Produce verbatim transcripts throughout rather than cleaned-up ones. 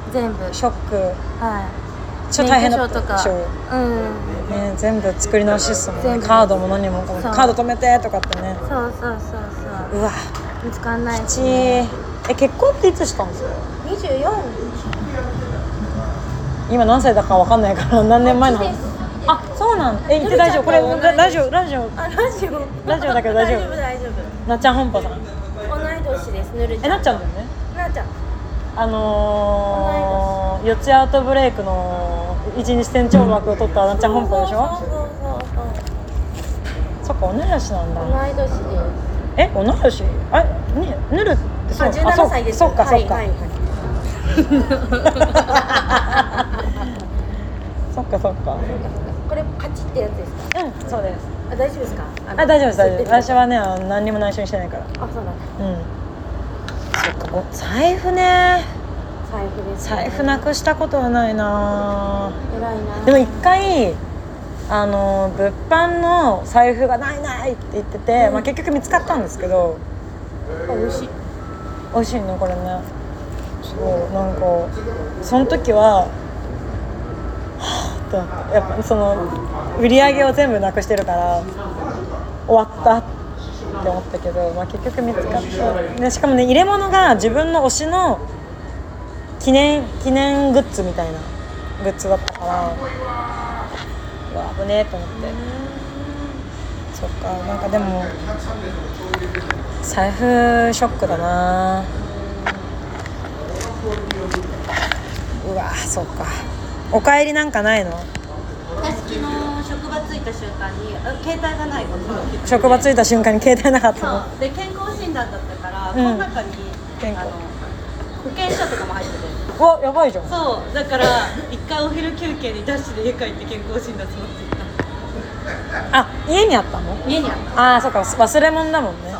全部ショック、 はい超大変だった免許証とかうん、 ね、全部作り直しっすもんね。 全部カードも何もカード止めてとかってね。 そうそうそうそううわ見つかんないし、 きちい。え結婚っていつしたんですか？ にじゅうよん今何歳だか分かんないから何年前の話。あ、そうなん。え言って大丈夫？これララジオラジオあラジオラジオだけど大丈夫？ 大丈夫大丈夫。 なっちゃん本舗さん。 同い年です。ぬるちゃん。 えなっちゃんだよね。 なっちゃん。 あのー、四谷アウトブレイクの一日店長枠を取ったなっちゃん本舗でしょ。 そうそうそうそっか同い年なんだ。 そう。同い年です。 え同い年？あねぬるってそうあじゅうななさいです。 そっかそっか。 はいはいはいそっかそっか。 これカチってやつですか？ うんそうです。 あ大丈夫ですか？ あ大丈夫です大丈夫です。私はね何にも内緒にしてないから。 あそうなんだ。 うん。そっかお財布ね。 財布です、 ね。財布なくしたことはないな。 偉いな。 でも一回あの物販の財布がないないって言ってて、うんまあ、結局見つかったんですけど。 あ美味しい。 美味しいのこれね。そうなんかその時は。はぁってやっぱその売り上げを全部なくしてるから終わったって思ったけど、まあ、結局見つかった、でしかもね入れ物が自分の推しの記念記念グッズみたいなグッズだったからうわ危ねえと思って。そっかなんかでも財布ショックだな。うわそっかお帰りなんかないの？ 私昨日職場着いた瞬間に携帯がないこと職場着いた瞬間に携帯なかったの？ そうで健康診断だったから、 うん、 この中に健康あの保険証とかも入っててうわやばいじゃん。 そうだから一回お昼休憩にダッシュで家帰って健康診断済ませてた。 あ家にあったの？ 家にあった。 あーそっか忘れ物だもんね。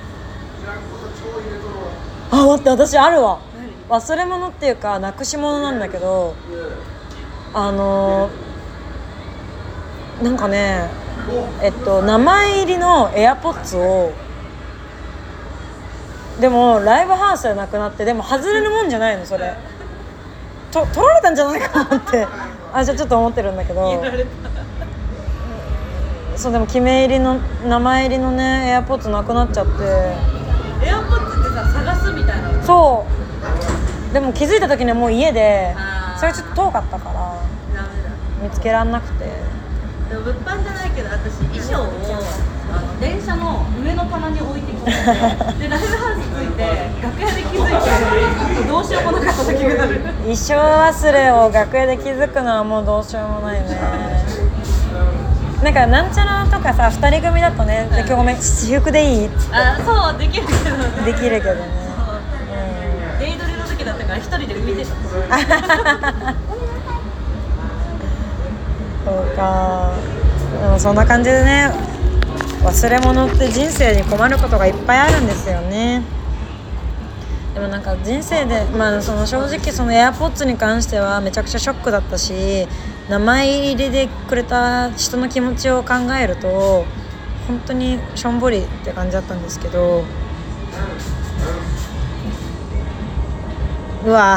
あ待って私あるわ。忘れ物っていうかなくし物なんだけどあのー、なんかねえっと名前入りのエアポッツをでもライブハウスでなくなってでも外れるもんじゃないのそれと取られたんじゃないかなってあじゃあちょっと思ってるんだけどそうでも記名入りの名前入りのねエアポッツなくなっちゃってエアポッツってさ探すみたいなそうでも気づいた時にはもう家でそれちょっと遠かったから見つけらんなくて。 でも物販じゃないけど私衣装をあの電車の上の棚に置いてきてでライブハウス着いて楽屋で気づいてどうしようもなかった時がある。 衣装忘れを楽屋で気づくのはもうどうしようもないね。なんかなんちゃらとかさふたり組だとね、うん、今日ごめん私服でいいあそうできるけどねできるけどねデイドリの時だったから一人で浮いてたそうかでもそんな感じでね忘れ物って人生に困ることがいっぱいあるんですよね。でもなんか人生で、まあ、その正直その AirPods に関してはめちゃくちゃショックだったし名前入りでくれた人の気持ちを考えると本当にしょんぼりって感じだったんですけどうわ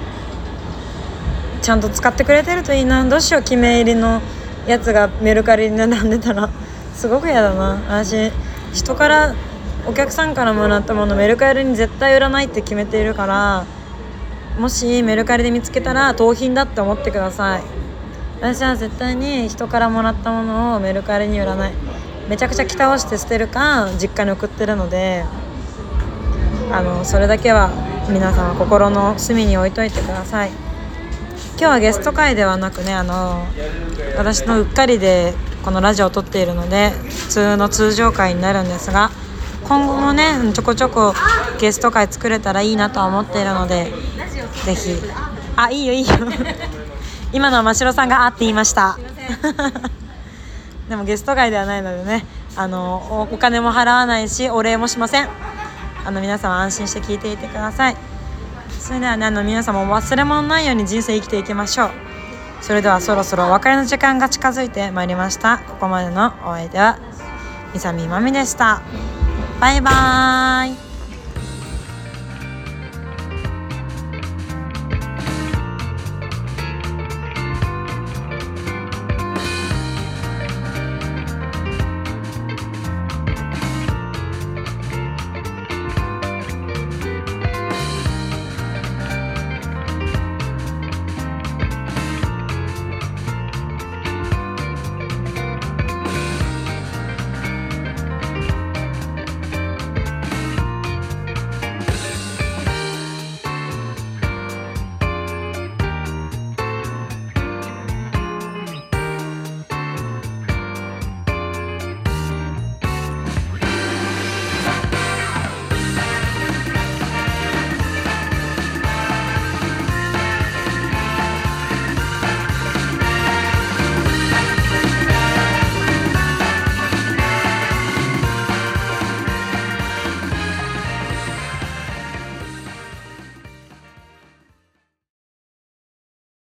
ちゃんと使ってくれてるといいな。どうしよう記名入りのやつがメルカリに並んでたらすごく嫌だな。私人からお客さんからもらったものメルカリに絶対売らないって決めているからもしメルカリで見つけたら盗品だって思ってください。私は絶対に人からもらったものをメルカリに売らない。めちゃくちゃ着倒して捨てるか実家に送ってるのであのそれだけは皆さんは心の隅に置いといてください。今日はゲスト会ではなくねあの私のうっかりでこのラジオを撮っているので普通の通常会になるんですが今後もねちょこちょこゲスト会作れたらいいなとは思っているのでぜひあいいよいいよ今のは真城さんがあって言いましたでもゲスト会ではないのでねあの お, お金も払わないしお礼もしません。あの皆さん安心して聞いていてください。それではねあの皆様も忘れ物ないように人生生きていきましょう。それではそろそろお別れの時間が近づいてまいりました。ここまでのお相手はみさみまみでした。バイバーイ。